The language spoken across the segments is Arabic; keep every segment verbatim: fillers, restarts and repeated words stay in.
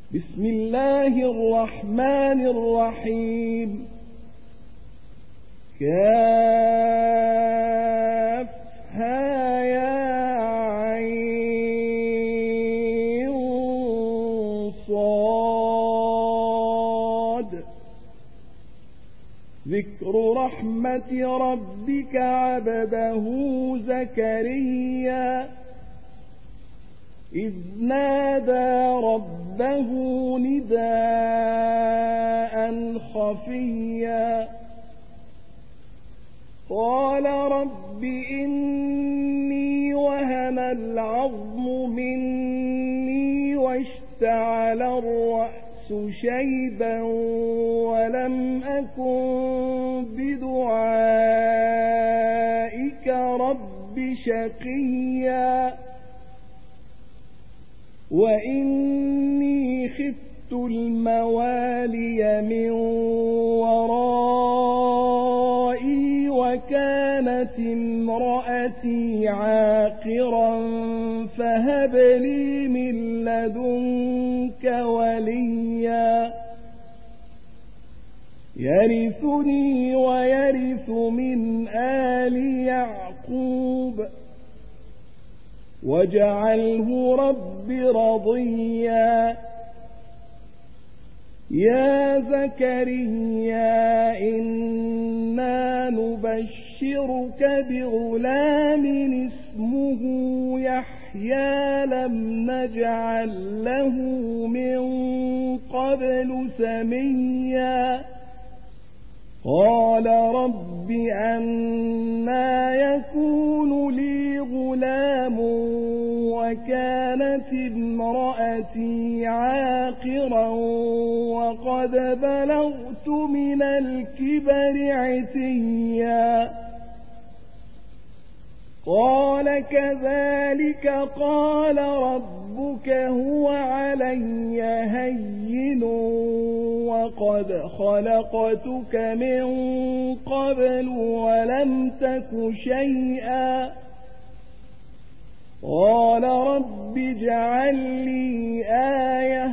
بسم الله الرحمن الرحيم كافها يا عين صاد ذكر رحمة ربك عبده زكريا إذ نادى ربه نداء خفيا قال رب إني وهن العظم مني واشتعل الرأس شيبا ولم أكن بدعائك رب شقيا وإني خفت الموالي من ورائي وكانت امرأتي عاقرا فهب لي من لدنك وليا يرثني ويرث من آل يعقوب واجعله رب رضيا يا زكريا إنا نبشرك بغلام اسمه يحيى لم نجعل له من قبل سميا قال رب أنى يكون لي غلام وكانت امرأتي عاقرا وقد بلغت من الكبر عتيا قال كذلك قال ربك هو علي هين وقد خلقتك من قبل ولم تك شيئا قال رب اجعل لي آية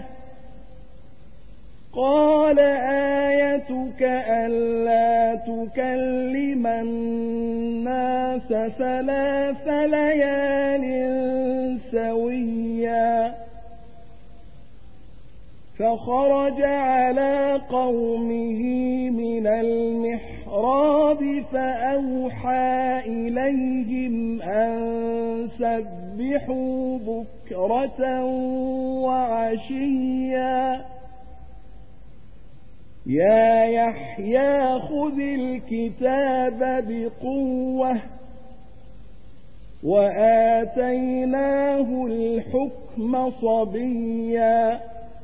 قال آيتك ألا تكلم الناس ثلاث ليال سويا فخرج على قومه من المحراب فأوحى إليهم أن سبحوا بكرة وعشيا يا يحيى خذ الكتاب بقوة وآتيناه الحكم صبيا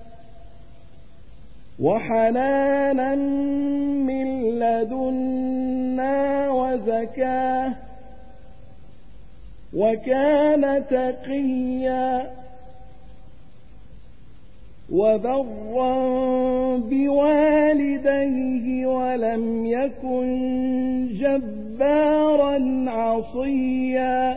وحنانا من لدنا وزكاة وكان تقيا وبرا بوالديه ولم يكن جبارا عصيا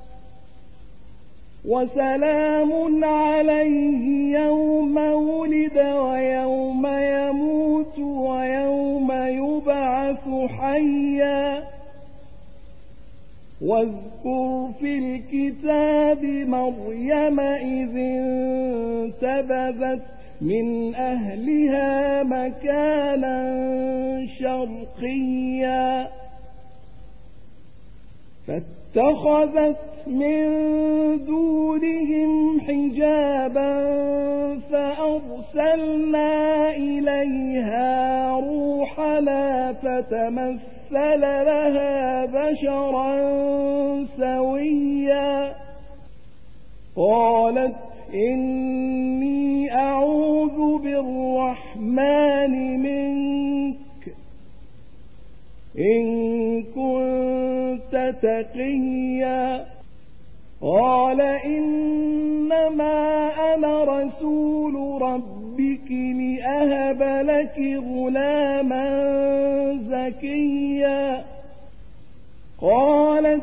وسلام عليه يوم ولد ويوم يموت ويوم يبعث حيا واذكر في الكتاب مريم إذ انتبذت من أهلها مكانا شرقيا فاتخذت من دونهم حجابا فأرسلنا إليها روحنا فتمثل لها بشرا سويا قالت إني أعوذ بالرحمن منك إن كنت تقيا قال إنما أنا رسول ربك لأهب لك غلاما زكيا قالت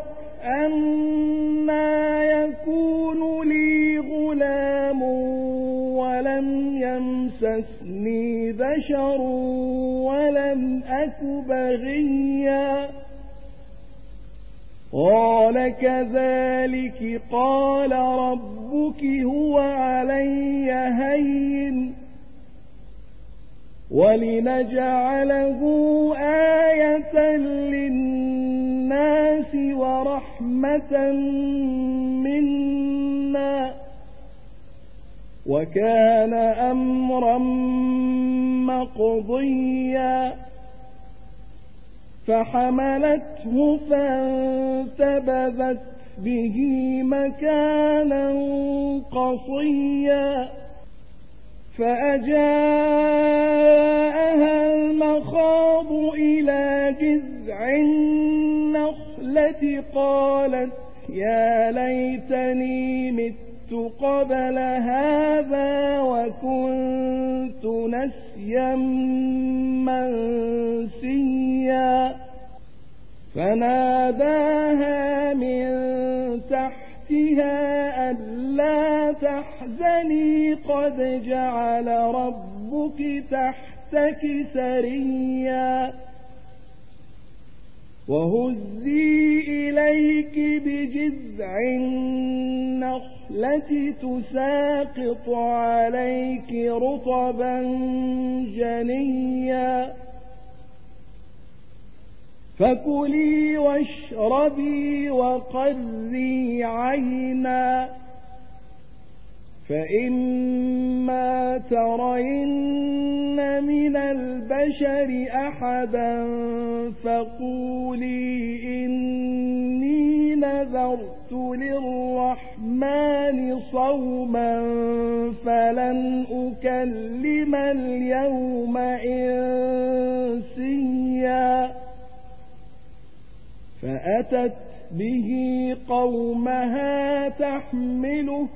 أنى يكون لي غلام ولم يمسسني يمسسني بشر ولم أك بغيا قال كذلك قال ربك هو علي هين ولنجعله آية للناس ورحمة منا وكان أمرا مقضيا فحملته فانتبذت به مكانا قصيا فأجاءها المخاض إلى جذع النخلة قالت يا ليتني مت قبل هذا وكنت نسيا منسيا فناداها من تحتها ألا تحزني قد جعل ربك تحتك سريا وهزي إليك بجذع النخلة تساقط عليك رطبا جنيا فكلي واشربي وقري عينا فإما ترين من البشر أحدا فقولي إني نذرت للرحمن صوما فلن أكلم اليوم إنسيا فأتت به قومها تحمله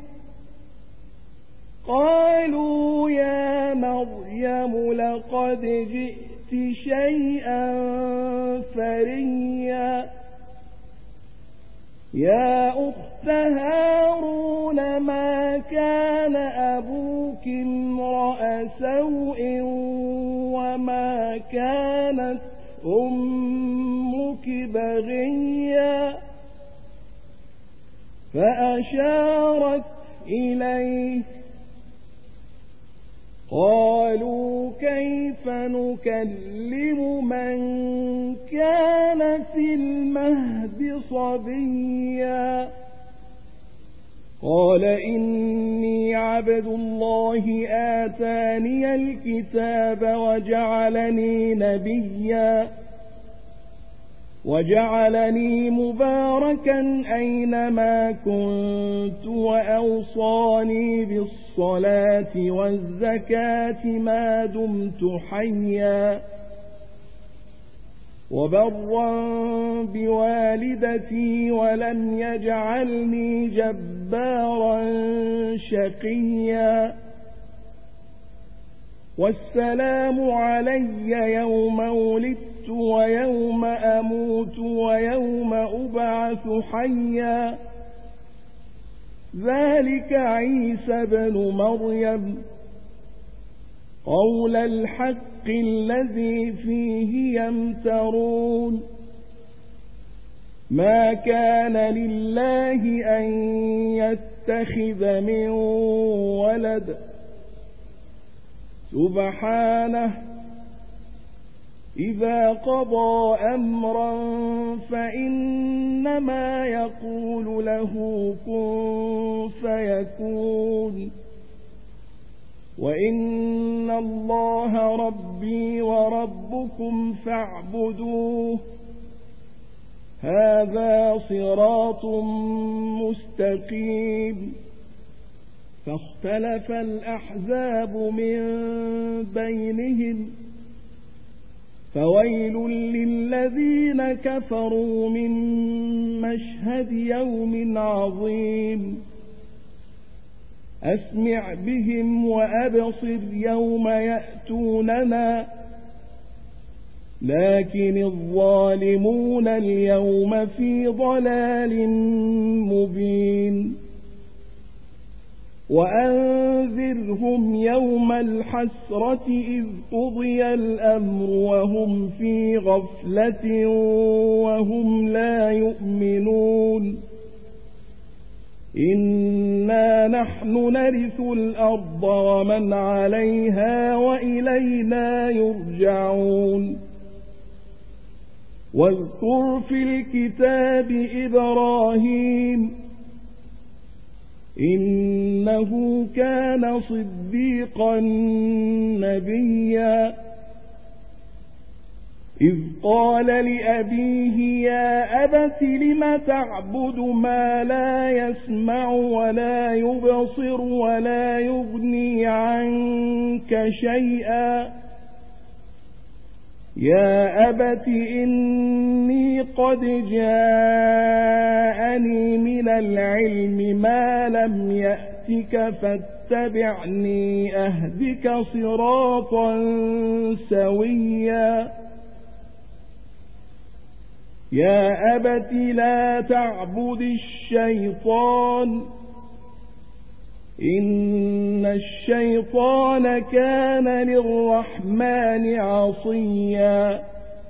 قالوا يا مريم لقد جئت شيئا فريا يا أخت هارون ما كان أبوك امرأ سوء وما كانت أمك بغيا فأشارت إليه قالوا كيف نكلم من كان في المهد صبيا قال إني عبد الله آتاني الكتاب وجعلني نبيا وجعلني مباركا أينما كنت وأوصاني بالصلاة والزكاة ما دمت حيا وبرا بوالدتي ولم يجعلني جبارا شقيا والسلام علي يوم ولدت ويوم أموت ويوم أبعث حيا ذلك عيسى بن مريم قول الحق الذي فيه يمترون ما كان لله أن يتخذ من ولد سبحانه إذا قضى أمرا فإنما يقول له كن فيكون وإن الله ربي وربكم فاعبدوه هذا صراط مستقيم فاختلف الأحزاب من بينهم فويل للذين كفروا من مشهد يوم عظيم أسمع بهم وأبصر يوم يأتوننا لكن الظالمون اليوم في ضلال مبين وأنذر نُنَبِّئْهُمْ يَوْمَ الْحَسْرَةِ إِذْ قُضِيَ الْأَمْرُ وَهُمْ فِي غَفْلَةٍ وَهُمْ لَا يُؤْمِنُونَ إِنَّا نَحْنُ نَرِثُ الْأَرْضَ وَمَنْ عَلَيْهَا وَإِلَيْنَا يُرْجَعُونَ واذكر في الكتاب إبراهيم إنه كان صديقا نبيا إذ قال لأبيه يا أبت لم تعبد ما لا يسمع ولا يبصر ولا يغني عنك شيئا يا أبت إني قد جاءني من العلم ما لم يأتك فاتبعني أهدك صراطا سويا يا أبت لا تعبد الشيطان إن الشيطان كان للرحمن عصيا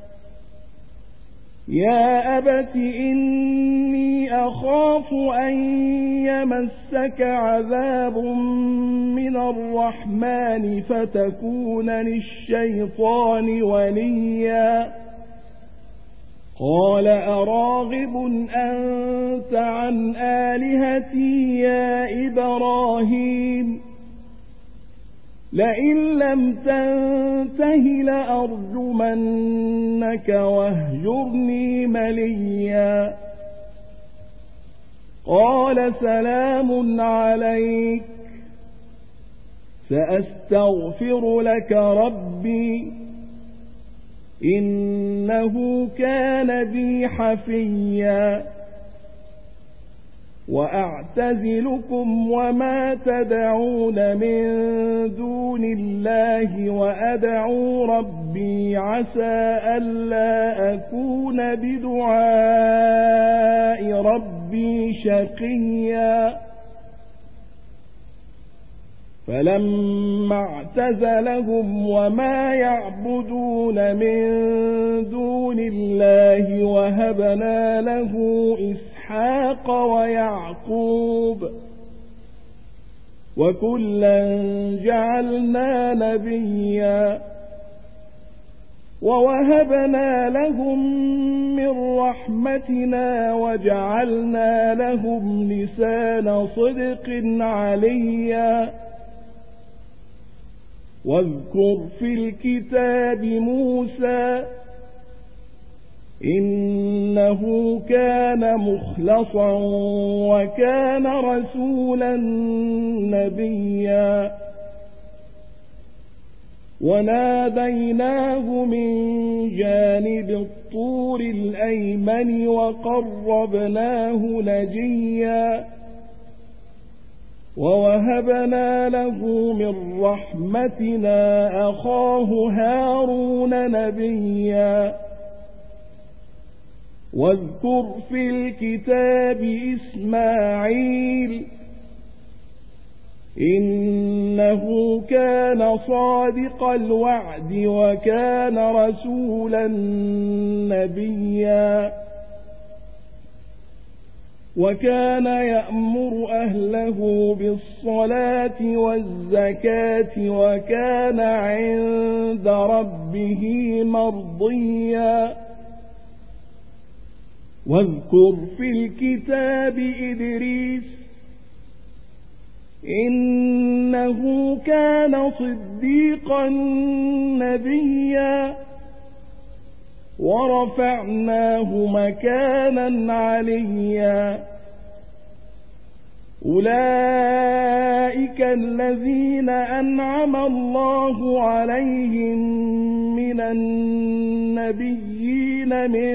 يا أبت إني أخاف أن يمسك عذاب من الرحمن فتكون للشيطان وليا قال أراغب أنت عن آلهتي يا إبراهيم لئن لم تنته لأرجمنك واهجرني مليا قال سلام عليك سأستغفر لك ربي إنه كان بي حفيا وأعتزلكم وما تدعون من دون الله وأدعو ربي عسى ألا أكون بدعاء ربي شقيا فلما اعتزلهم وما يعبدون من دون الله وهبنا له إسحاق ويعقوب وكلا جعلنا نبيا ووهبنا لهم من رحمتنا وجعلنا لهم لسان صدق عليا واذكر في الكتاب موسى إنه كان مخلصا وكان رسولا نبيا وناديناه من جانب الطور الأيمن وقربناه نجيا ووهبنا له من رحمتنا أخاه هارون نبيا واذكر في الكتاب إسماعيل إنه كان صادق الوعد وكان رسولا نبيا وكان يأمر أهله بالصلاة والزكاة وكان عند ربه مرضيا واذكر في الكتاب إدريس إنه كان صديقا نبيا ورفعناه مكانا عليا أولئك الذين أنعم الله عليهم من النبيين من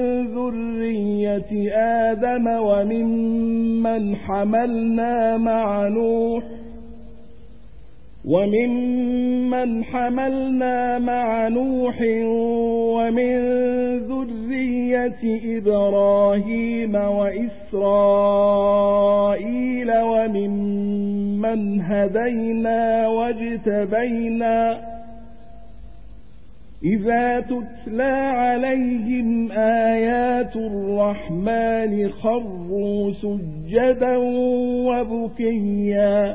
ذرية آدم وممن حملنا مع نوح وممن حملنا مع نوح ومن ذرية ذرية إبراهيم وإسرائيل وممن هدينا واجتبينا إذا تتلى عليهم آيات الرحمن خروا سجدا وبكيا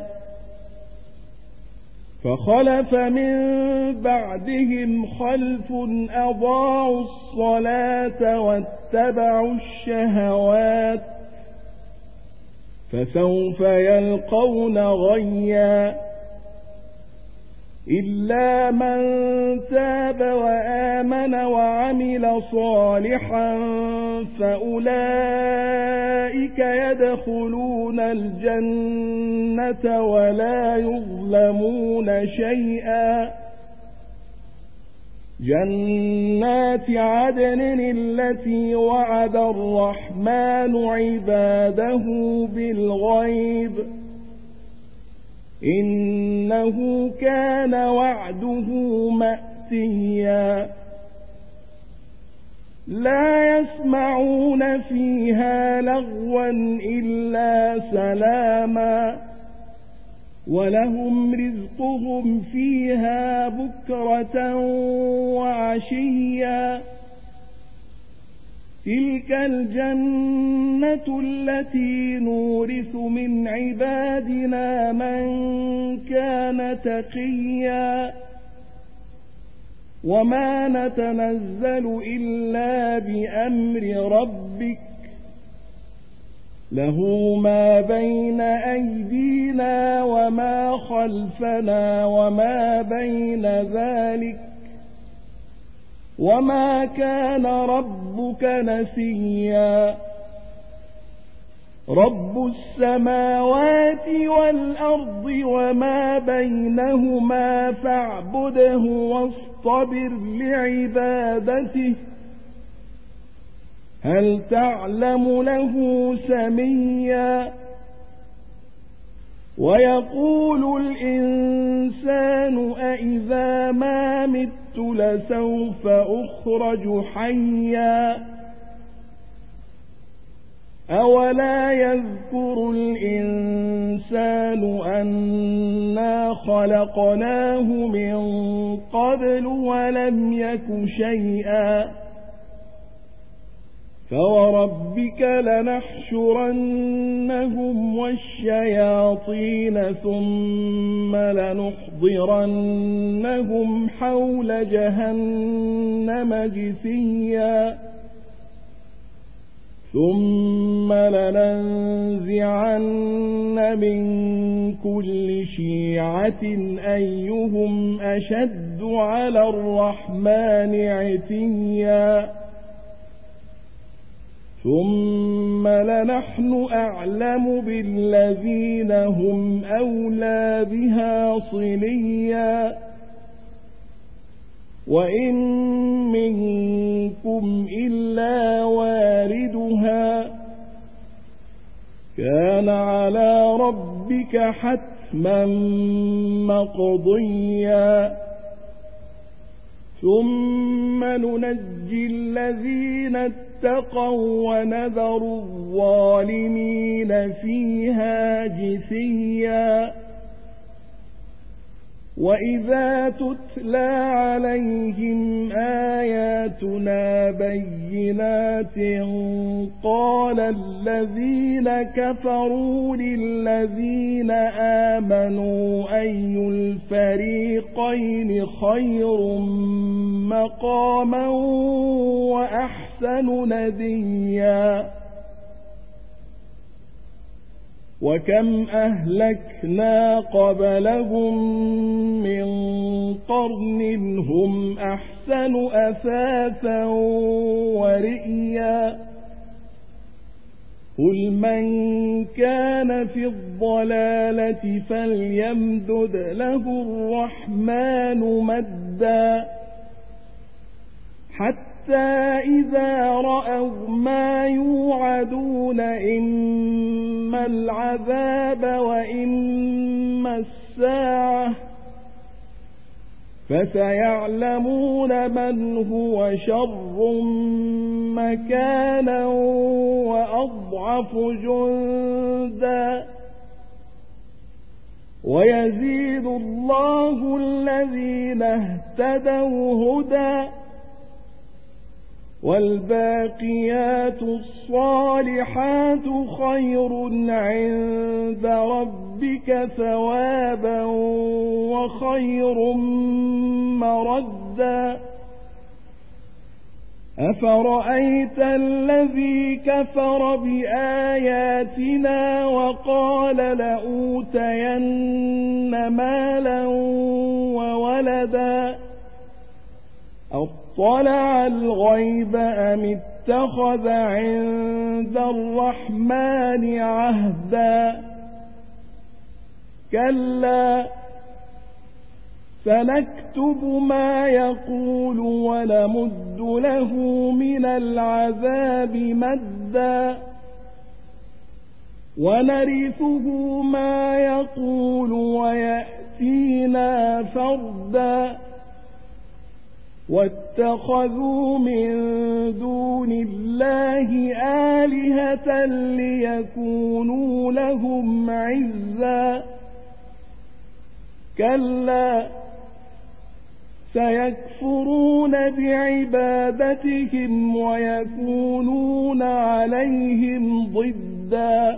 فخلف من بعدهم خلف أضاعوا الصلاة واتبعوا الشهوات فسوف يلقون غيا إلا من تاب وآمن وعمل صالحا فأولئك يدخلون الجنة ولا يظلمون شيئا جنات عدن التي وعد الرحمن عباده بالغيب إنه كان وعده مأتيا لا يسمعون فيها لغوا إلا سلاما ولهم رزقهم فيها بكرة وعشيا تلك الجنة التي نورث من عبادنا من كان تقيا وما نتنزل إلا بأمر ربك له ما بين أيدينا وما خلفنا وما بين ذلك وما كان ربك نسيا رب السماوات والأرض وما بينهما فاعبده واصطبر لعبادته هل تعلم له سميا ويقول الإنسان أإذا ما مت لسوف أخرج حيا أولا يذكر الإنسان أنا خلقناه من قبل ولم يك شيئا فوربك لنحشرنهم والشياطين ثم لنحضرنهم حول جهنم جثيا ثم لننزعن من كل شيعة أيهم أشد على الرحمن عتيا ثم لنحن أعلم بالذين هم أولى بها صليا وإن منكم إلا واردها كان على ربك حتما مقضيا ثم ننجي الذين اتقوا ونذر الظالمين فيها جثيا وإذا تتلى عليهم آياتنا بينات قال الذين كفروا للذين آمنوا أي الفريقين خير مقاما وأحسن نديا وكم أهلكنا قبلهم من قرن هم أحسن أثاثا ورئيا قل من كان في الضلالة فليمدد له الرحمن مدا حتى إذا رأوا ما يوعدون إما العذاب وإما الساعة فسيعلمون من هو شر مكانا وأضعف جندا ويزيد الله الذين اهتدوا هدى والباقيات الصالحات خير عند ربك ثوابا وخير مردا أفرأيت الذي كفر بآياتنا وقال لأوتين مالا وولدا أطلع الغيب أم اتخذ عند الرحمن عهدا كلا سنكتب ما يقول ونمد له من العذاب مدا ونرثه ما يقول ويأتينا فردا واتخذوا من دون الله آلهة ليكونوا لهم عزا كلا سيكفرون بعبادتهم ويكونون عليهم ضدا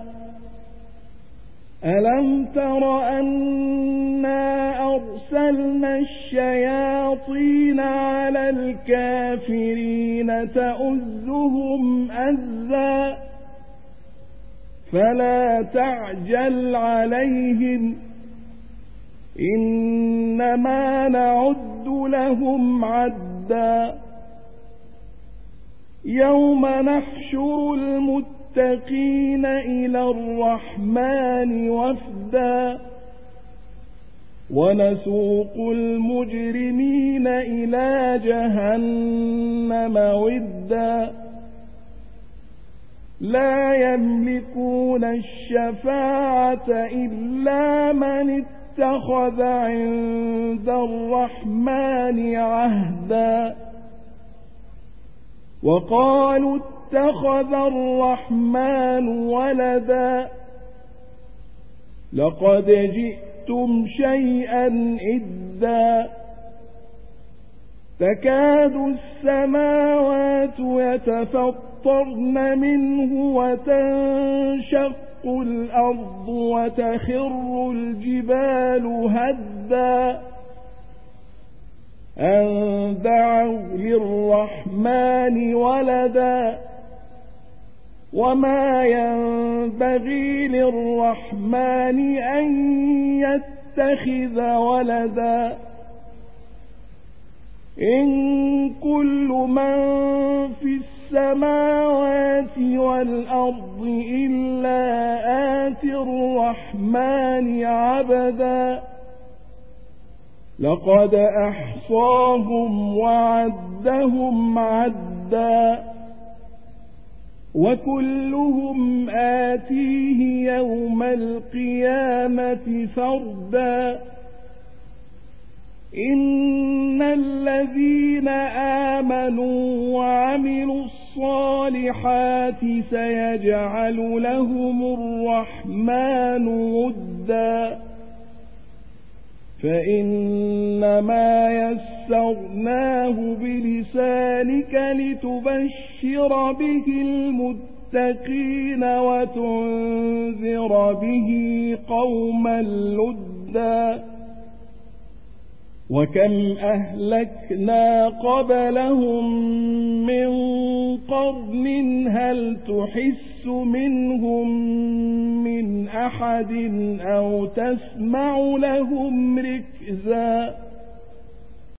ألم تر أنا أرسلنا الشياطين على الكافرين تؤزهم أزا فلا تعجل عليهم إنما نعد لهم عدا يوم نحشر المتقين إلى الرحمن وفدا ونسوق المجرمين إلى جهنم ودا لا يملكون الشفاعة إلا من اتخذ عند الرحمن عهدا وقالوا اتخذ الرحمن ولدا لقد جئتم شيئا إدا تكاد السماوات يتفطرن منه وتنشق الأرض وتخر الجبال هدا أن دعوا للرحمن ولدا وما ينبغي للرحمن أن يتخذ ولدا إن كل من في السماوات والأرض إلا آتي الرحمن عبدا لقد أحصاهم وعدهم عدا وكلهم آتيه يوم القيامة فردا إن الذين آمنوا وعملوا الصالحات سيجعل لهم الرحمن ودا فإنما يسرناه بلسانك لتبشر به المتقين وتنذر به قوما لدا وكم أهلكنا قبلهم من قرن هل تحس منهم من أحد أو تسمع لهم ركزا